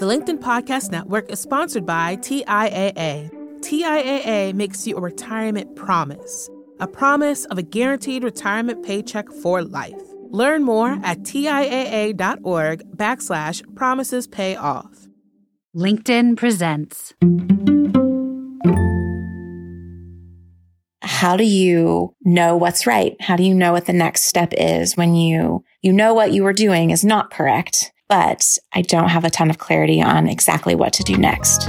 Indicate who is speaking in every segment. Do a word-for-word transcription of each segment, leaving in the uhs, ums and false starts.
Speaker 1: The LinkedIn Podcast Network is sponsored by T I A A. T I A A makes you a retirement promise, a promise of a guaranteed retirement paycheck for life. Learn more at TIAA.org backslash promises pay off.
Speaker 2: LinkedIn presents.
Speaker 3: How do you know what's right? How do you know what the next step is when you, you know what you were doing is not correct, but I don't have a ton of clarity on exactly what to do next?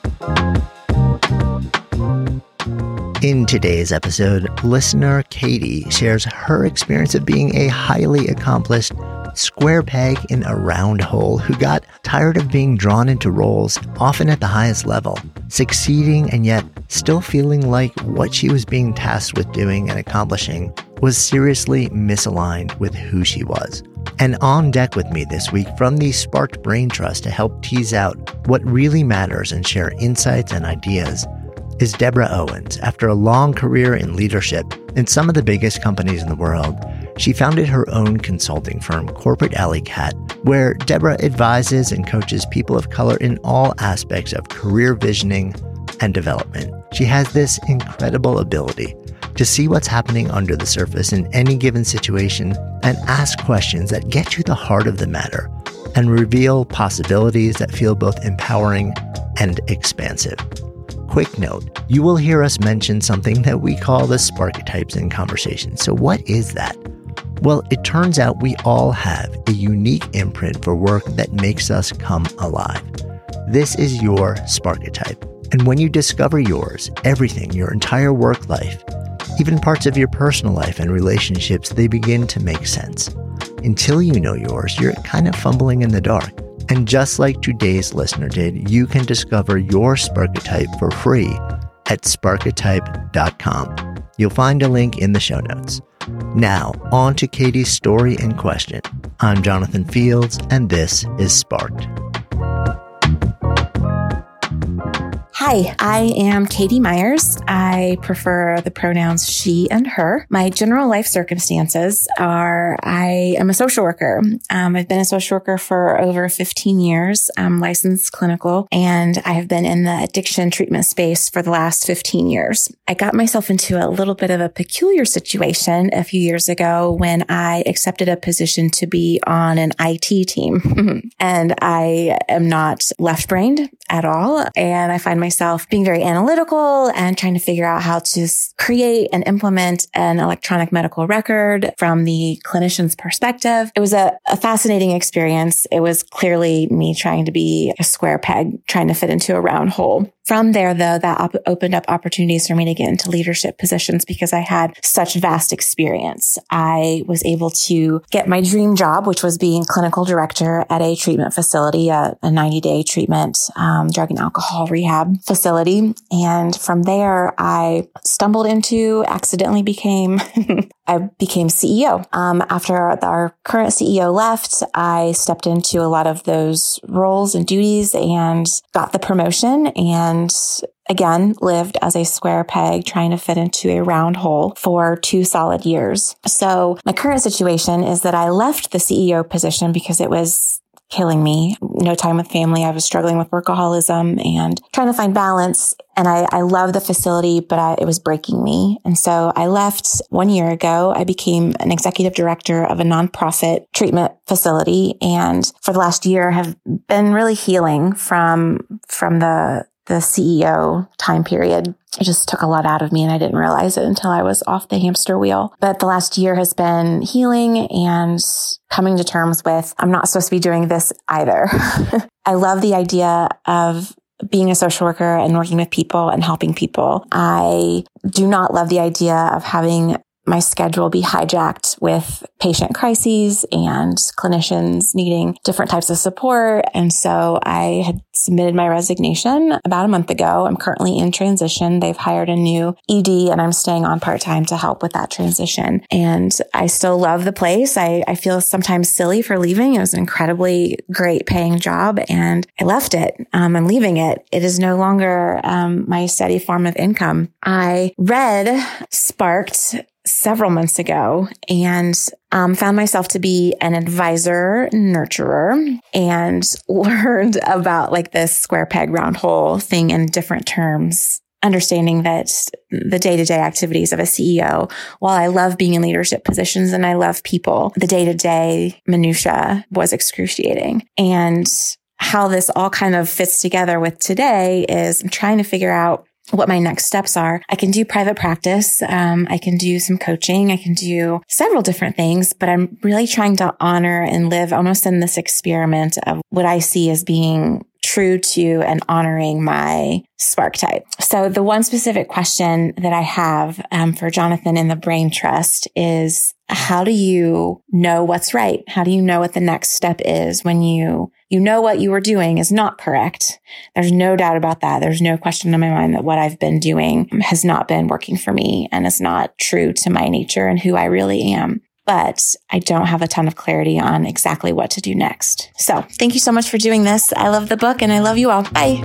Speaker 4: In today's episode, listener Katie shares her experience of being a highly accomplished square peg in a round hole who got tired of being drawn into roles, often at the highest level, succeeding and yet still feeling like what she was being tasked with doing and accomplishing was seriously misaligned with who she was. And on deck with me this week from the Sparked Brain Trust to help tease out what really matters and share insights and ideas is Deborah Owens. After a long career in leadership in some of the biggest companies in the world, she founded her own consulting firm, Corporate Alley Cat, where Deborah advises and coaches people of color in all aspects of career visioning and development. She has this incredible ability to see what's happening under the surface in any given situation and ask questions that get to the heart of the matter and reveal possibilities that feel both empowering and expansive. Quick note, you will hear us mention something that we call the Sparketypes in conversation. So what is that? Well, it turns out we all have a unique imprint for work that makes us come alive. This is your Sparketype. And when you discover yours, everything, your entire work life, even parts of your personal life and relationships, they begin to make sense. Until you know yours, you're kind of fumbling in the dark. And just like today's listener did, you can discover your Sparketype for free at sparketype dot com. You'll find a link in the show notes. Now, on to Katie's story in question. I'm Jonathan Fields, and this is Sparked.
Speaker 3: Hi, I am Katie Myers. I prefer the pronouns she and her. My general life circumstances are I am a social worker. Um, I've been a social worker for over fifteen years. I'm licensed clinical, and I have been in the addiction treatment space for the last fifteen years. I got myself into a little bit of a peculiar situation a few years ago when I accepted a position to be on an I T team. And I am not left-brained at all. And I find myself being very analytical and trying to figure out how to create and implement an electronic medical record from the clinician's perspective. It was a, a fascinating experience. It was clearly me trying to be a square peg, trying to fit into a round hole. From there, though, that op- opened up opportunities for me to get into leadership positions because I had such vast experience. I was able to get my dream job, which was being clinical director at a treatment facility, a, a ninety-day treatment, um, drug and alcohol rehab facility. And from there, I stumbled into, accidentally became, I became C E O. Um, after our current C E O left, I stepped into a lot of those roles and duties and got the promotion, and And again, lived as a square peg trying to fit into a round hole for two solid years. So my current situation is that I left the C E O position because it was killing me. No time with family. I was struggling with workaholism and trying to find balance. And I, I love the facility, but I, it was breaking me. And so I left one year ago. I became an executive director of a nonprofit treatment facility. And for the last year have been really healing from, from the the C E O time period. It just took a lot out of me, and I didn't realize it until I was off the hamster wheel. But the last year has been healing and coming to terms with, I'm not supposed to be doing this either. I love the idea of being a social worker and working with people and helping people. I do not love the idea of having my schedule be hijacked with patient crises and clinicians needing different types of support. And so I had submitted my resignation about a month ago. I'm currently in transition. They've hired a new E D, and I'm staying on part-time to help with that transition. And I still love the place. I, I feel sometimes silly for leaving. It was an incredibly great paying job, and I left it. Um, I'm leaving it. It is no longer um, my steady form of income. I read Sparked several months ago and um, found myself to be an advisor nurturer and learned about like this square peg round hole thing in different terms, understanding that the day-to-day activities of a C E O, while I love being in leadership positions and I love people, the day-to-day minutia was excruciating. And how this all kind of fits together with today is I'm trying to figure out what my next steps are. I can do private practice. Um, I can do some coaching. I can do several different things, but I'm really trying to honor and live almost in this experiment of what I see as being true to and honoring my spark type. So the one specific question that I have um, for Jonathan in the Brain Trust is, how do you know what's right? How do you know what the next step is when you you know what you were doing is not correct? There's no doubt about that. There's no question in my mind that what I've been doing has not been working for me and is not true to my nature and who I really am. But I don't have a ton of clarity on exactly what to do next. So thank you so much for doing this. I love the book and I love you all. Bye.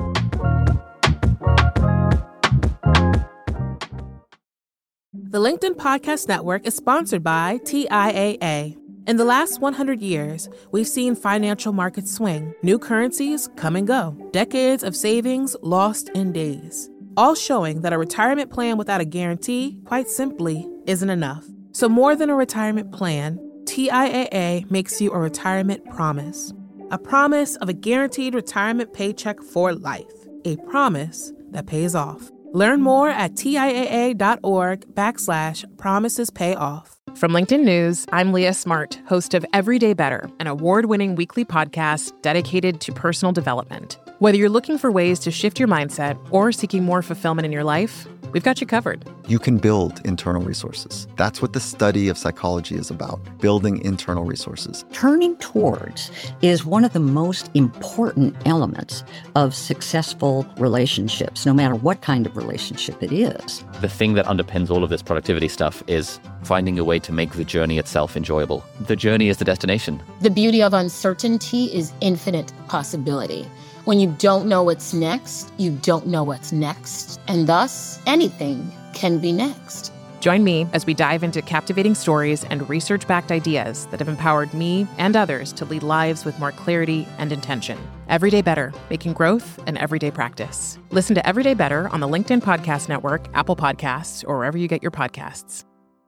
Speaker 1: The LinkedIn Podcast Network is sponsored by T I A A. In the last one hundred years, we've seen financial markets swing, new currencies come and go, decades of savings lost in days, all showing that a retirement plan without a guarantee, quite simply, isn't enough. So more than a retirement plan, T I A A makes you a retirement promise. A promise of a guaranteed retirement paycheck for life. A promise that pays off. Learn more at TIAA.org backslash promises pay off.
Speaker 5: From LinkedIn News, I'm Leah Smart, host of Everyday Better, an award-winning weekly podcast dedicated to personal development. Whether you're looking for ways to shift your mindset or seeking more fulfillment in your life, we've got you covered.
Speaker 6: You can build internal resources. That's what the study of psychology is about, building internal resources.
Speaker 7: Turning towards is one of the most important elements of successful relationships, no matter what kind of relationship it is.
Speaker 8: The thing that underpins all of this productivity stuff is finding a way to make the journey itself enjoyable. The journey is the destination.
Speaker 9: The beauty of uncertainty is infinite possibility. When you don't know what's next, you don't know what's next, and thus anything can be next.
Speaker 5: Join me as we dive into captivating stories and research-backed ideas that have empowered me and others to lead lives with more clarity and intention. Everyday Better, making growth an everyday practice. Listen to Everyday Better on the LinkedIn Podcast Network, Apple Podcasts, or wherever you get your podcasts.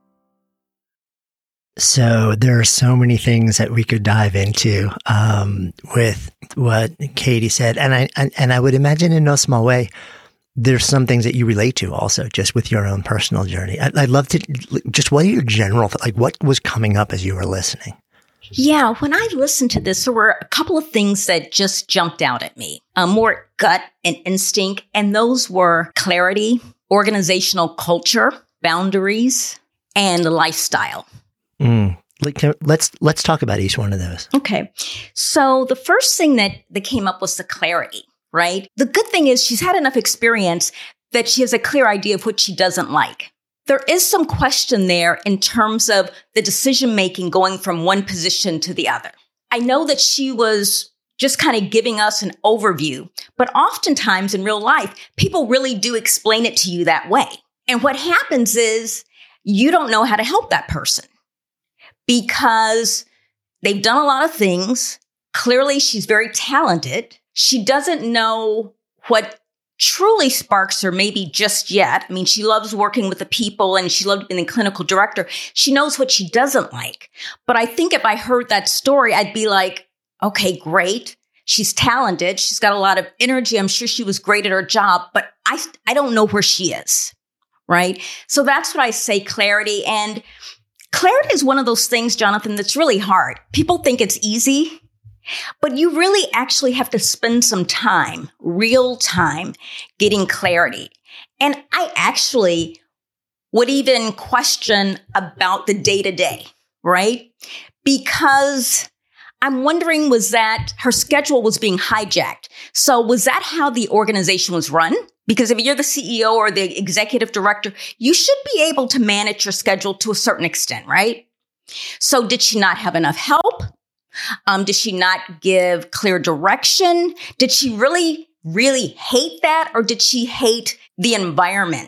Speaker 4: So there are so many things that we could dive into um, with what Katie said, and I and, and I would imagine in no small way, there's some things that you relate to also, just with your own personal journey. I, I'd love to just what are your general like what was coming up as you were listening?
Speaker 10: Yeah, when I listened to this, there were a couple of things that just jumped out at me, uh, more gut and instinct, and those were clarity, organizational culture, boundaries, and lifestyle.
Speaker 4: Mm. Like, let's let's talk about each one of those.
Speaker 10: Okay. So the first thing that, that came up was the clarity, right? The good thing is she's had enough experience that she has a clear idea of what she doesn't like. There is some question there in terms of the decision-making going from one position to the other. I know that she was just kind of giving us an overview, but oftentimes in real life, people really do explain it to you that way. And what happens is you don't know how to help that person, because they've done a lot of things. Clearly, she's very talented. She doesn't know what truly sparks her maybe just yet. I mean, she loves working with the people and she loved being a clinical director. She knows what she doesn't like. But I think if I heard that story, I'd be like, okay, great. She's talented. She's got a lot of energy. I'm sure she was great at her job, but I, I don't know where she is, right? So that's what I say, clarity. And clarity is one of those things, Jonathan, that's really hard. People think it's easy, but you really actually have to spend some time, real time, getting clarity. And I actually would even question about the day-to-day, right? Because I'm wondering, was that her schedule was being hijacked? So was that how the organization was run? Because if you're the C E O or the executive director, you should be able to manage your schedule to a certain extent, right? So did she not have enough help? Um, did she not give clear direction? Did she really, really hate that? Or did she hate the environment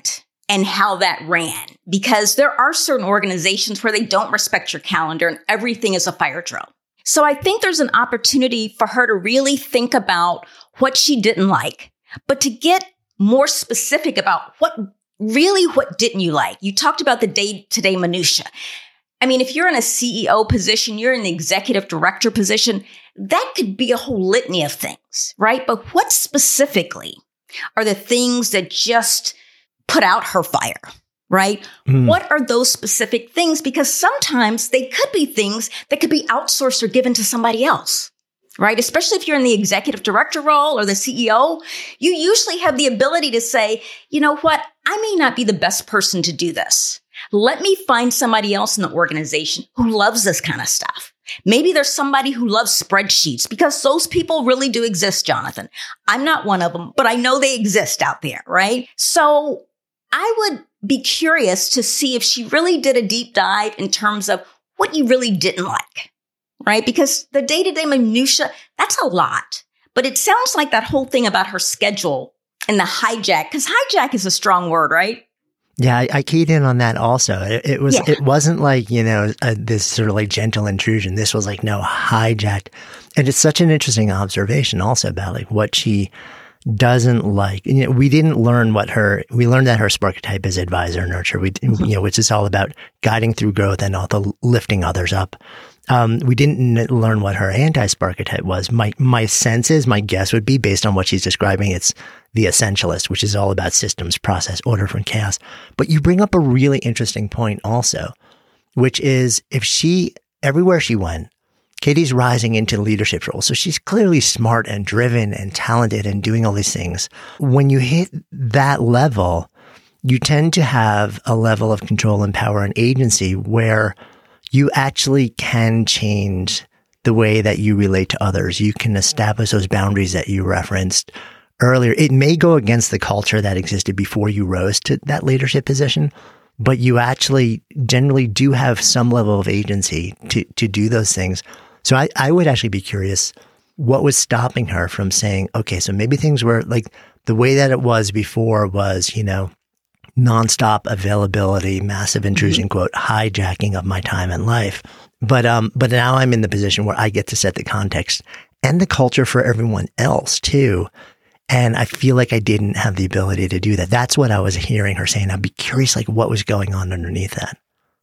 Speaker 10: and how that ran, because there are certain organizations where they don't respect your calendar and everything is a fire drill. So I think there's an opportunity for her to really think about what she didn't like, but to get more specific about what really, what didn't you like? You talked about the day-to-day minutia. I mean, if you're in a C E O position, you're in the executive director position, that could be a whole litany of things, right? But what specifically are the things that just put out her fire, right? Mm. What are those specific things? Because sometimes they could be things that could be outsourced or given to somebody else, right? Especially if you're in the executive director role or the C E O, you usually have the ability to say, you know what? I may not be the best person to do this. Let me find somebody else in the organization who loves this kind of stuff. Maybe there's somebody who loves spreadsheets, because those people really do exist, Jonathan. I'm not one of them, but I know they exist out there, right? So I would be curious to see if she really did a deep dive in terms of what you really didn't like, right? Because the day-to-day minutia, that's a lot. But it sounds like that whole thing about her schedule and the hijack, because hijack is a strong word, right?
Speaker 4: Yeah, I, I keyed in on that also. It, it was, yeah. It wasn't like, you know, uh, this sort of like gentle intrusion. This was like, no, hijacked. And it's such an interesting observation also about like what she doesn't like. You know, we didn't learn what her, we learned that her Sparketype is advisor nurture, we, mm-hmm. you know, which is all about guiding through growth and also lifting others up. Um, we didn't learn what her anti-Sparketype was. My, my sense is, my guess would be based on what she's describing, it's the essentialist, which is all about systems, process, order from chaos. But you bring up a really interesting point also, which is if she, everywhere she went, Katie's rising into leadership roles. So she's clearly smart and driven and talented and doing all these things. When you hit that level, you tend to have a level of control and power and agency where you actually can change the way that you relate to others. You can establish those boundaries that you referenced earlier. It may go against the culture that existed before you rose to that leadership position, but you actually generally do have some level of agency to, to do those things. So I, I would actually be curious, what was stopping her from saying, okay, so maybe things were like the way that it was before was, you know, nonstop availability, massive intrusion, mm-hmm. quote, hijacking of my time and life. But, um, but now I'm in the position where I get to set the context and the culture for everyone else too. And I feel like I didn't have the ability to do that. That's what I was hearing her saying. I'd be curious, like, what was going on underneath that.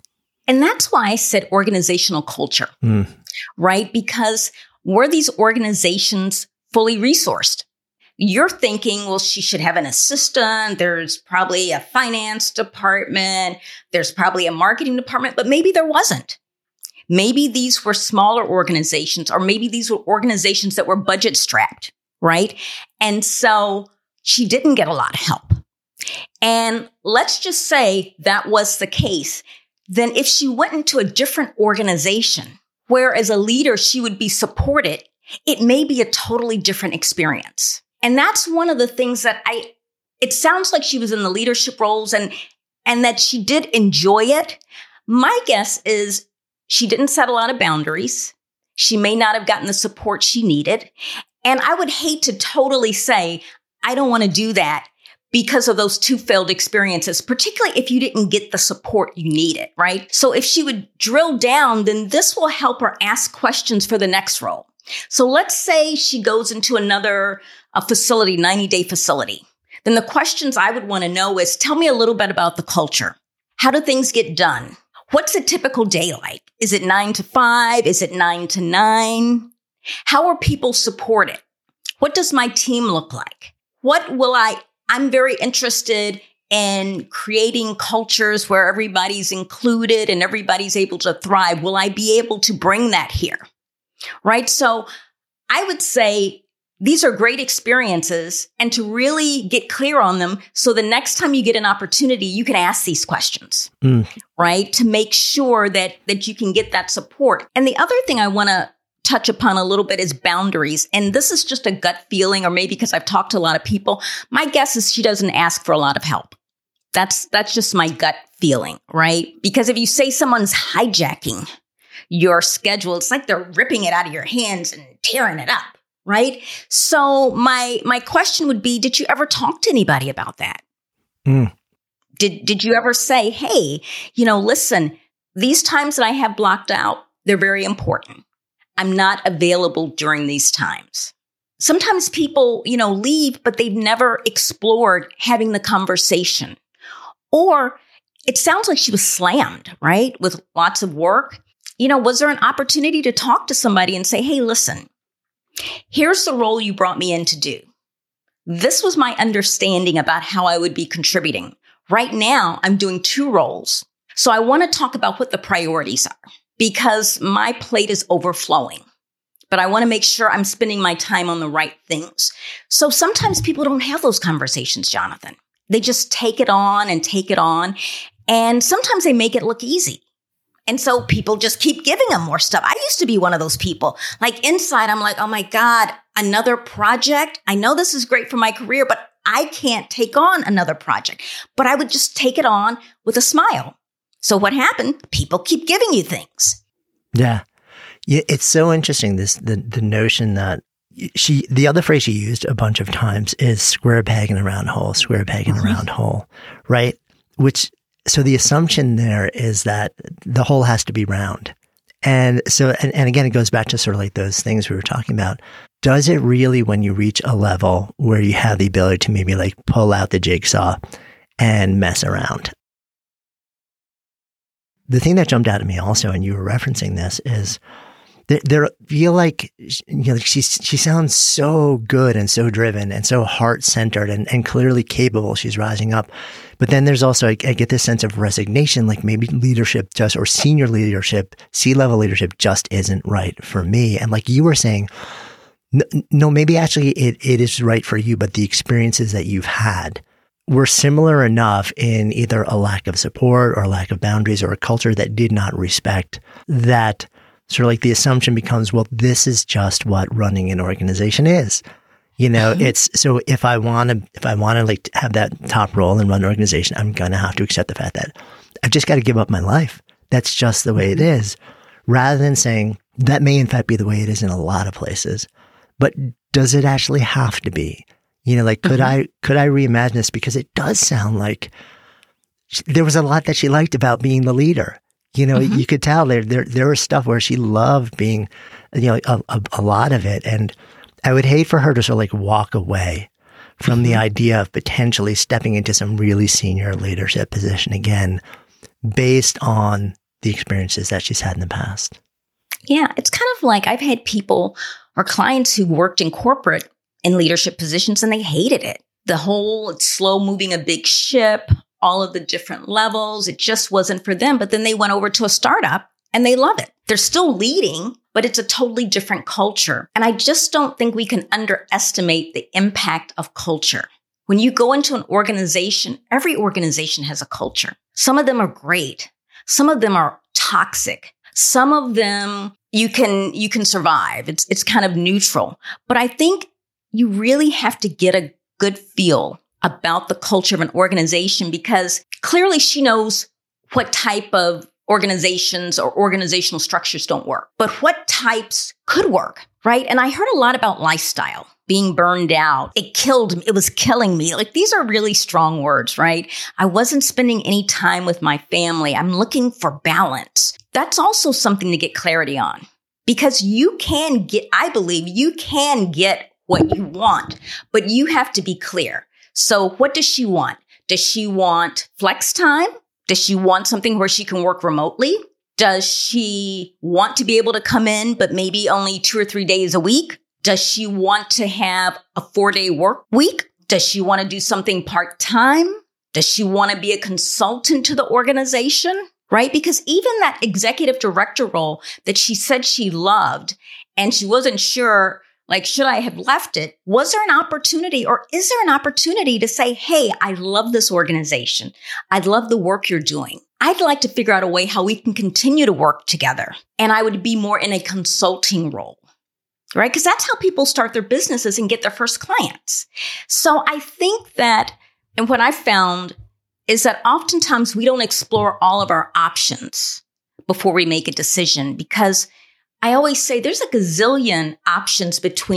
Speaker 10: And that's why I said organizational culture, mm. right? Because were these organizations fully resourced? You're thinking, well, she should have an assistant. There's probably a finance department. There's probably a marketing department, but maybe there wasn't. Maybe these were smaller organizations, or maybe these were organizations that were budget strapped, right? And so she didn't get a lot of help. And let's just say that was the case. Then if she went into a different organization where as a leader she would be supported, it may be a totally different experience. And that's one of the things that I, it sounds like she was in the leadership roles and, and that she did enjoy it. My guess is she didn't set a lot of boundaries. She may not have gotten the support she needed. And I would hate to totally say, I don't want to do that because of those two failed experiences, particularly if you didn't get the support you needed, right? So if she would drill down, then this will help her ask questions for the next role. So let's say she goes into another a facility, ninety-day facility. Then the questions I would want to know is, tell me a little bit about the culture. How do things get done? What's a typical day like? Is it nine to five? Is it nine to nine? How are people supported? What does my team look like? What will I, I'm very interested in creating cultures where everybody's included and everybody's able to thrive. Will I be able to bring that here? Right? So I would say these are great experiences, and to really get clear on them so the next time you get an opportunity, you can ask these questions, mm. right? To make sure that, that you can get that support. And the other thing I want to touch upon a little bit is boundaries. And this is just a gut feeling, or maybe because I've talked to a lot of people. My guess is she doesn't ask for a lot of help. That's, that's just my gut feeling, right? Because if you say someone's hijacking your schedule, it's like they're ripping it out of your hands and tearing it up, right? So my my question would be, did you ever talk to anybody about that?
Speaker 4: Mm.
Speaker 10: Did, did you ever say, hey, you know, listen, these times that I have blocked out, they're very important. I'm not available during these times. Sometimes people, you know, leave, but they've never explored having the conversation. Or it sounds like she was slammed, right? With lots of work. You know, was there an opportunity to talk to somebody and say, hey, listen, here's the role you brought me in to do. This was my understanding about how I would be contributing. Right now, I'm doing two roles. So I want to talk about what the priorities are because my plate is overflowing. But I want to make sure I'm spending my time on the right things. So sometimes people don't have those conversations, Jonathan. They just take it on and take it on. And sometimes they make it look easy. And so people just keep giving them more stuff. I used to be one of those people. Like inside, I'm like, oh my God, another project. I know this is great for my career, but I can't take on another project. But I would just take it on with a smile. So what happened? People keep giving you things.
Speaker 4: Yeah. Yeah, it's so interesting, this the, the notion that she, the other phrase she used a bunch of times is square peg in a round hole, square peg in a round hole, right? Which, so the assumption there is that the hole has to be round. And so, and, and again, it goes back to sort of like those things we were talking about. Does it really, when you reach a level where you have the ability to maybe like pull out the jigsaw and mess around? The thing that jumped out at me also, and you were referencing this, is there, there feel like, you know, she, she sounds so good and so driven and so heart-centered and, and clearly capable. She's rising up. But then there's also, I, I get this sense of resignation, like maybe leadership just, or senior leadership, C-level leadership just isn't right for me. And like you were saying, no, no maybe actually it, it is right for you, but the experiences that you've had were similar enough in either a lack of support or a lack of boundaries or a culture that did not respect that. Sort of like the assumption becomes, well, this is just what running an organization is. You know, mm-hmm. it's, so if I want to, if I want to like have that top role and run an organization, I'm going to have to accept the fact that I've just got to give up my life. That's just the way it is. Rather than saying that may in fact be the way it is in a lot of places, but does it actually have to be? You know, like, could mm-hmm. I, could I reimagine this? Because it does sound like she, there was a lot that she liked about being the leader. You know, mm-hmm. you could tell there, there, there was stuff where she loved being, you know, a, a, a lot of it. And I would hate for her to sort of like walk away from mm-hmm. the idea of potentially stepping into some really senior leadership position again, based on the experiences that she's had in the past.
Speaker 10: Yeah. It's kind of like I've had people or clients who worked in corporate in leadership positions and they hated it. The whole slow moving a big ship, all of the different levels. It just wasn't for them. But then they went over to a startup and they love it. They're still leading, but it's a totally different culture. And I just don't think we can underestimate the impact of culture. When you go into an organization, every organization has a culture. Some of them are great. Some of them are toxic. Some of them you can, you can survive. It's, it's kind of neutral. But I think you really have to get a good feel about the culture of an organization, because clearly she knows what type of organizations or organizational structures don't work, but what types could work, right? And I heard a lot about lifestyle, being burned out. It killed me. It was killing me. Like, these are really strong words, right? I wasn't spending any time with my family. I'm looking for balance. That's also something to get clarity on, because you can get, I believe you can get what you want, but you have to be clear. So what does she want? Does she want flex time? Does she want something where she can work remotely? Does she want to be able to come in, but maybe only two or three days a week? Does she want to have a four-day work week? Does she want to do something part-time? Does she want to be a consultant to the organization? Right? Because even that executive director role that she said she loved, and she wasn't sure, like, should I have left it? Was there an opportunity, or is there an opportunity to say, hey, I love this organization. I love the work you're doing. I'd like to figure out a way how we can continue to work together. And I would be more in a consulting role, right? Because that's how people start their businesses and get their first clients. So I think that, and what I found is that oftentimes we don't explore all of our options before we make a decision, because I always say there's a gazillion options between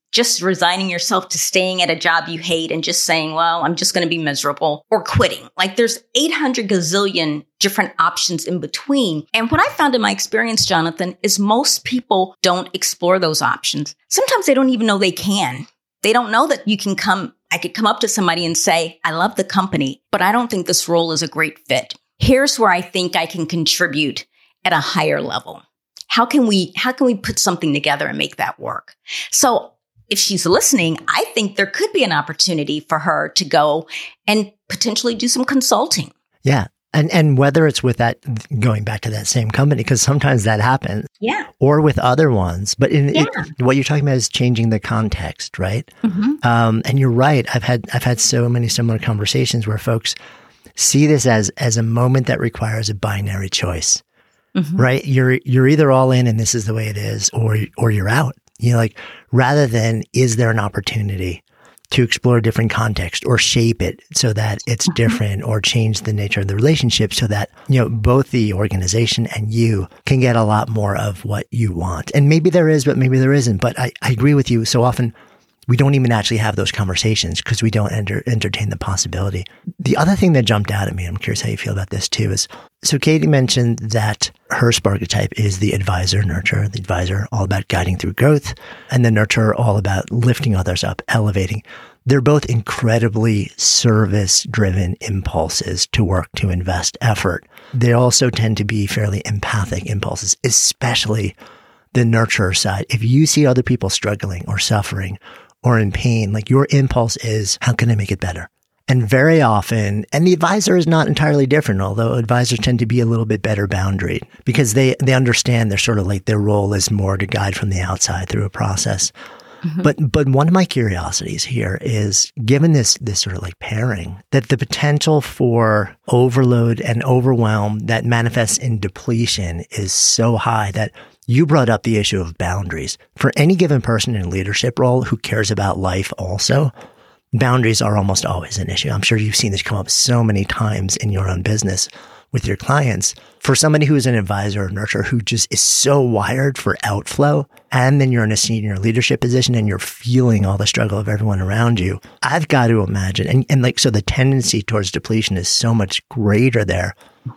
Speaker 10: just resigning yourself to staying at a job you hate and just saying, well, I'm just going to be miserable, or quitting. Like there's eight hundred gazillion different options in between. And what I found in my experience, Jonathan, is most people don't explore those options. Sometimes they don't even know they can. They don't know that you can come, I could come up to somebody and say, I love the company, but I don't think this role is a great fit. Here's where I think I can contribute at a higher level. How can we, how can we put something together and make that work? So if she's listening, I think there could be an opportunity for her to go and potentially do some consulting.
Speaker 4: Yeah. And and whether it's with that, going back to that same company, because sometimes that happens.
Speaker 10: Yeah.
Speaker 4: Or with other ones. But in,
Speaker 10: yeah.
Speaker 4: it, what you're talking about is changing the context, right?
Speaker 10: Mm-hmm.
Speaker 4: Um, and you're right. I've had I've had so many similar conversations where folks see this as as a moment that requires a binary choice, mm-hmm. right? You're you're either all in and this is the way it is, or or you're out. You know, like rather than is there an opportunity to explore a different context or shape it so that it's mm-hmm. different, or change the nature of the relationship so that, you know, both the organization and you can get a lot more of what you want. And maybe there is, but maybe there isn't. But I, I agree with you. So often we don't even actually have those conversations because we don't enter, entertain the possibility. The other thing that jumped out at me, I'm curious how you feel about this too, is so Katie mentioned that her Sparketype is the advisor nurturer, the advisor all about guiding through growth, and the nurturer all about lifting others up, elevating. They're both incredibly service-driven impulses to work, to invest effort. They also tend to be fairly empathic impulses, especially the nurturer side. If you see other people struggling or suffering or in pain, like your impulse is, how can I make it better? And very often, and the advisor is not entirely different, although advisors tend to be a little bit better boundaried because they, they understand they're sort of like their role is more to guide from the outside through a process. Mm-hmm. But but one of my curiosities here is, given this this sort of like pairing, that the potential for overload and overwhelm that manifests in depletion is so high that you brought up the issue of boundaries. For any given person in a leadership role who cares about life also, boundaries are almost always an issue. I'm sure you've seen this come up so many times in your own business with your clients. For somebody who is an advisor or nurturer who just is so wired for outflow, and then you're in a senior leadership position and you're feeling all the struggle of everyone around you, I've got to imagine, and, and like, so the tendency towards depletion is so much greater there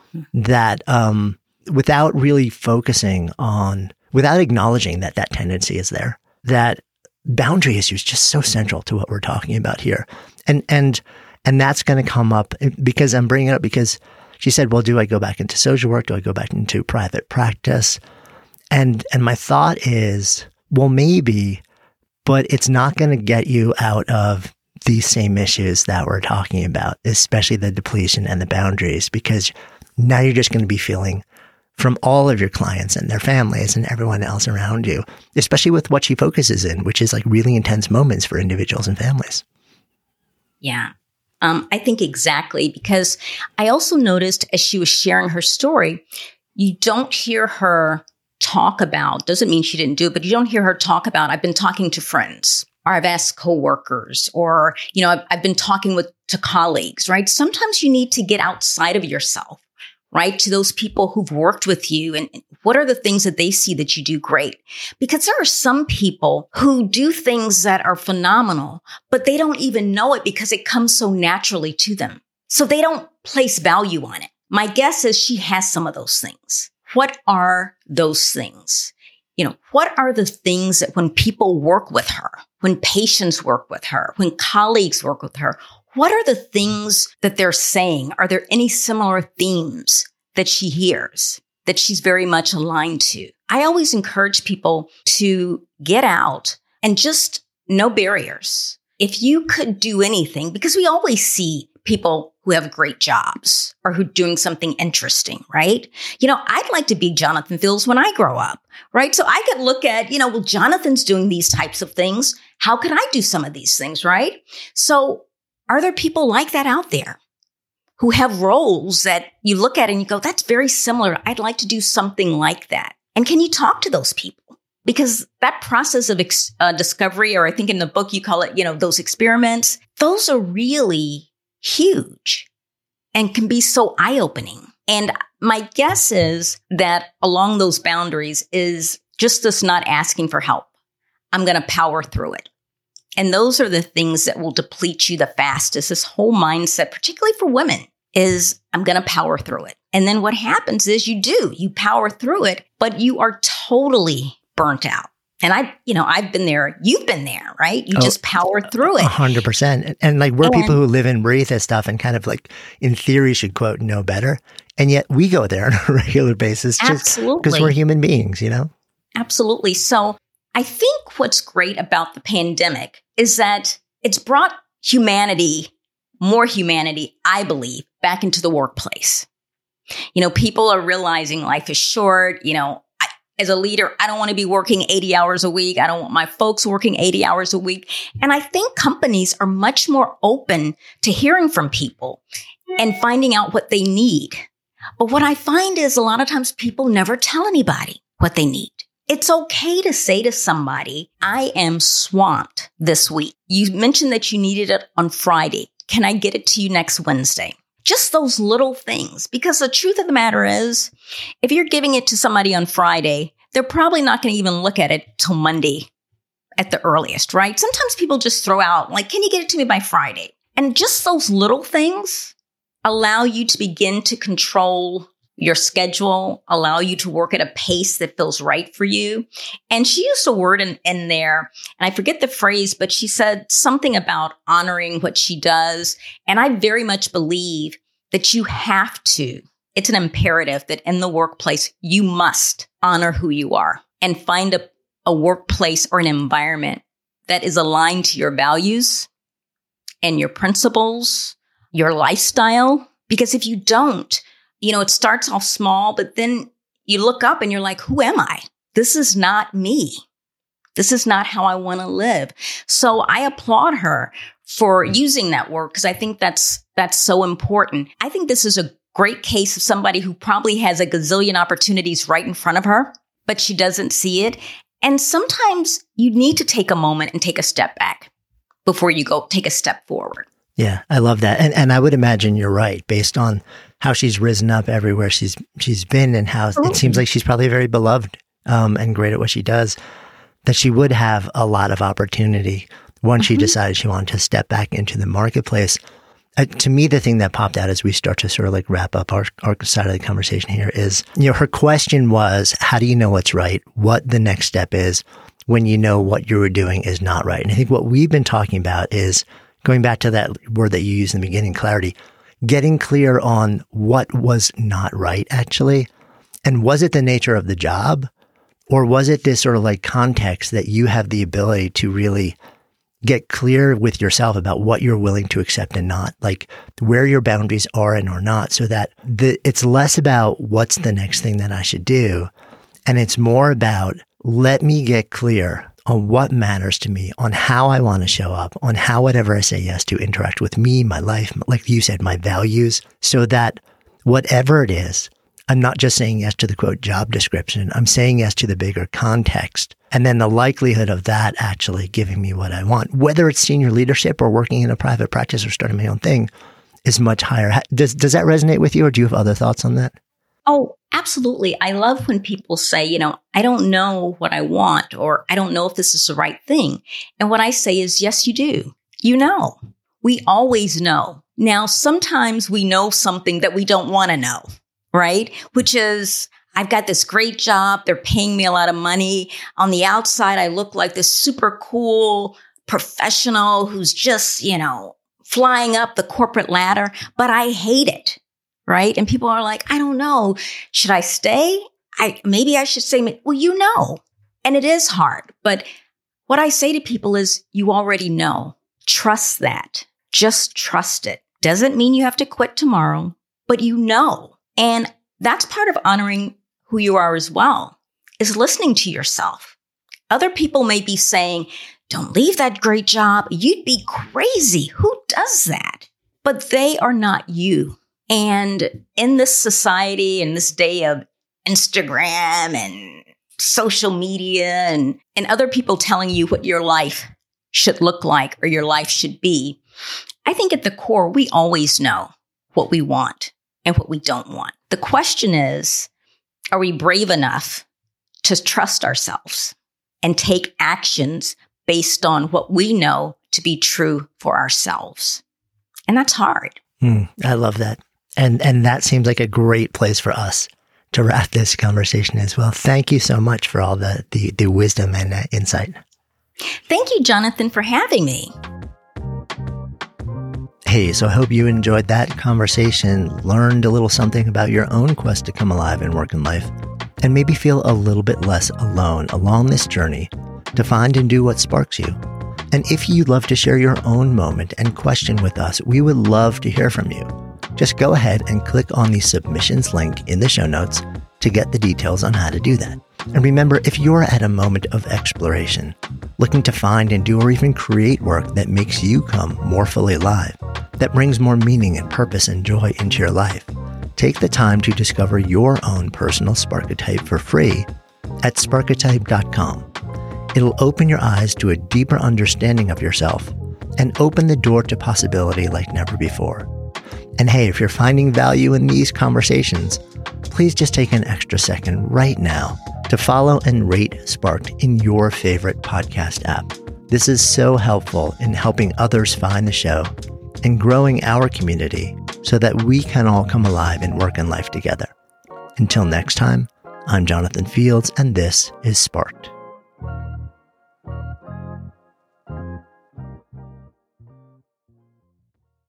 Speaker 4: that, um, without really focusing on, without acknowledging that that tendency is there, that boundary issue is just so central to what we're talking about here. And, and, and that's going to come up because I'm bringing it up because she said, well, do I go back into social work? Do I go back into private practice? And, and my thought is, well, maybe, but it's not going to get you out of these same issues that we're talking about, especially the depletion and the boundaries, because now you're just going to be feeling from all of your clients and their families and everyone else around you, especially with what she focuses in, which is like really intense moments for individuals and families.
Speaker 10: Yeah. Um, I think exactly, because I also noticed as she was sharing her story, you don't hear her talk about, doesn't mean she didn't do it, but you don't hear her talk about, I've been talking to friends, or I've asked coworkers, or, you know, I've, I've been talking with, to colleagues, right? Sometimes you need to get outside of yourself, right? To those people who've worked with you, and what are the things that they see that you do great? Because there are some people who do things that are phenomenal, but they don't even know it because it comes so naturally to them. So they don't place value on it. My guess is she has some of those things. What are those things? You know, what are the things that when people work with her, when patients work with her, when colleagues work with her, what are the things that they're saying? Are there any similar themes that she hears that she's very much aligned to? I always encourage people to get out and just no barriers. If you could do anything, because we always see people who have great jobs or who are doing something interesting, right? You know, I'd like to be Jonathan Fields when I grow up, right? So I could look at, you know, well, Jonathan's doing these types of things. How could I do some of these things, right? So are there people like that out there who have roles that you look at and you go, that's very similar. I'd like to do something like that. And can you talk to those people? Because that process of ex- uh, discovery, or I think in the book you call it, you know, those experiments, those are really huge and can be so eye-opening. And my guess is that along those boundaries is just this not asking for help. I'm going to power through it. And those are the things that will deplete you the fastest. This whole mindset, particularly for women, is I'm going to power through it. And then what happens is you do, you power through it, but you are totally burnt out. And I, you know, I've been there. You've been there, right? You oh, just power through it.
Speaker 4: A hundred percent. And like, we're and, people who live and breathe this stuff and kind of like, in theory, should quote, know better. And yet we go there on a regular basis just because we're human beings, you know?
Speaker 10: Absolutely. So I think what's great about the pandemic is that it's brought humanity, more humanity, I believe, back into the workplace. You know, people are realizing life is short. You know, I, as a leader, I don't want to be working eighty hours a week. I don't want my folks working eighty hours a week. And I think companies are much more open to hearing from people and finding out what they need. But what I find is a lot of times people never tell anybody what they need. It's okay to say to somebody, I am swamped this week. You mentioned that you needed it on Friday. Can I get it to you next Wednesday? Just those little things. Because the truth of the matter is, if you're giving it to somebody on Friday, they're probably not going to even look at it till Monday at the earliest, right? Sometimes people just throw out, like, can you get it to me by Friday? And just those little things allow you to begin to control your schedule, allow you to work at a pace that feels right for you. And she used a word in, in there, and I forget the phrase, but she said something about honoring what she does. And I very much believe that you have to. It's an imperative that in the workplace, you must honor who you are and find a, a workplace or an environment that is aligned to your values and your principles, your lifestyle. Because if you don't, you know, it starts off small, but then you look up and you're like, who am I? This is not me. This is not how I want to live. So I applaud her for using that word because I think that's that's so important. I think this is a great case of somebody who probably has a gazillion opportunities right in front of her, but she doesn't see it. And sometimes you need to take a moment and take a step back before you go take a step forward.
Speaker 4: Yeah, I love that. And and I would imagine you're right based on how she's risen up everywhere she's she's been and how it seems like she's probably very beloved um, and great at what she does, that she would have a lot of opportunity once mm-hmm. she decided she wanted to step back into the marketplace. Uh, to me, the thing that popped out as we start to sort of like wrap up our, our side of the conversation here is, you know, her question was, how do you know what's right? What the next step is when you know what you were doing is not right? And I think what we've been talking about is going back to that word that you used in the beginning, clarity, getting clear on what was not right, actually. And was it the nature of the job? Or was it this sort of like context that you have the ability to really get clear with yourself about what you're willing to accept and not, like where your boundaries are and are not, so that the, it's less about what's the next thing that I should do. And it's more about, let me get clear on what matters to me, on how I want to show up, on how whatever I say yes to interact with me, my life, like you said, my values, so that whatever it is, I'm not just saying yes to the quote job description. I'm saying yes to the bigger context. And then the likelihood of that actually giving me what I want, whether it's senior leadership or working in a private practice or starting my own thing, is much higher. Does, does that resonate with you, or do you have other thoughts on that?
Speaker 10: Oh, absolutely. I love when people say, you know, I don't know what I want, or I don't know if this is the right thing. And what I say is, yes, you do. You know, we always know. Now, sometimes we know something that we don't want to know, right? Which is, I've got this great job. They're paying me a lot of money. On the outside, I look like this super cool professional who's just, you know, flying up the corporate ladder, but I hate it. Right? And people are like, I don't know. Should I stay? I, maybe I should say, well, you know, and it is hard. But what I say to people is, you already know. Trust that. Just trust it. Doesn't mean you have to quit tomorrow, but you know. And that's part of honoring who you are as well, is listening to yourself. Other people may be saying, don't leave that great job. You'd be crazy. Who does that? But they are not you. And in this society, in this day of Instagram and social media and, and other people telling you what your life should look like or your life should be, I think at the core, we always know what we want and what we don't want. The question is, are we brave enough to trust ourselves and take actions based on what we know to be true for ourselves. And that's hard.
Speaker 4: Mm, I love that. And and that seems like a great place for us to wrap this conversation as well. Thank you so much for all the, the, the wisdom and uh, insight.
Speaker 10: Thank you, Jonathan, for having me.
Speaker 4: Hey, so I hope you enjoyed that conversation, learned a little something about your own quest to come alive in work and life, and maybe feel a little bit less alone along this journey to find and do what sparks you. And if you'd love to share your own moment and question with us, we would love to hear from you. Just go ahead and click on the submissions link in the show notes to get the details on how to do that. And remember, if you're at a moment of exploration, looking to find and do or even create work that makes you come more fully alive, that brings more meaning and purpose and joy into your life, take the time to discover your own personal Sparketype for free at Sparketype dot com. It'll open your eyes to a deeper understanding of yourself and open the door to possibility like never before. And hey, if you're finding value in these conversations, please just take an extra second right now to follow and rate Sparked in your favorite podcast app. This is so helpful in helping others find the show and growing our community so that we can all come alive in work and life together. Until next time, I'm Jonathan Fields, and this is Sparked.